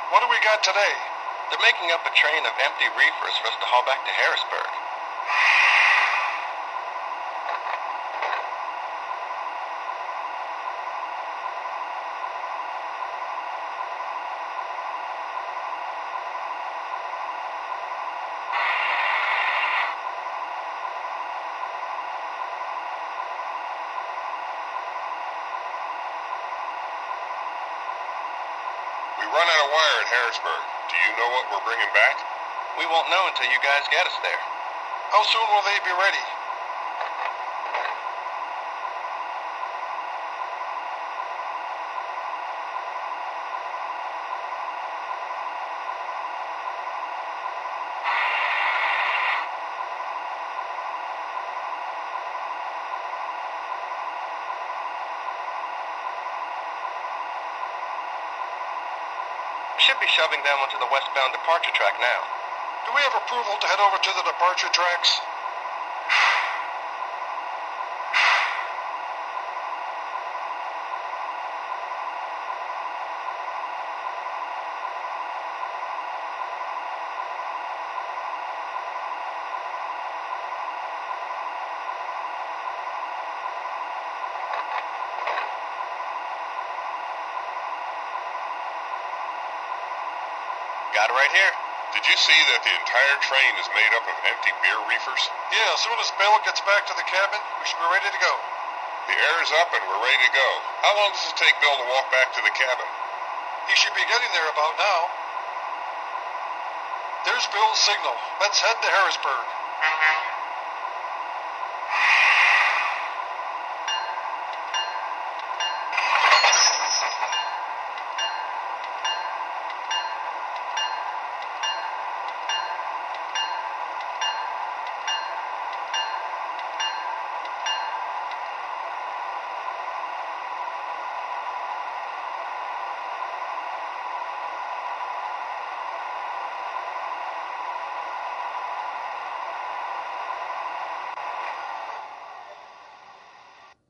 What do we got today? They're making up a train of empty reefers for us to haul back to Harrisburg. We run out of wire at Harrisburg. Do you know what we're bringing back? We won't know until you guys get us there. How soon will they be ready? We should be shoving them onto the westbound departure track now. Do we have approval to head over to the departure tracks? Got it right here. Did you see that the entire train is made up of empty beer reefers? Yeah, as soon as Bill gets back to the cabin, we should be ready to go. The air is up and we're ready to go. How long does it take Bill to walk back to the cabin? He should be getting there about now. There's Bill's signal. Let's head to Harrisburg.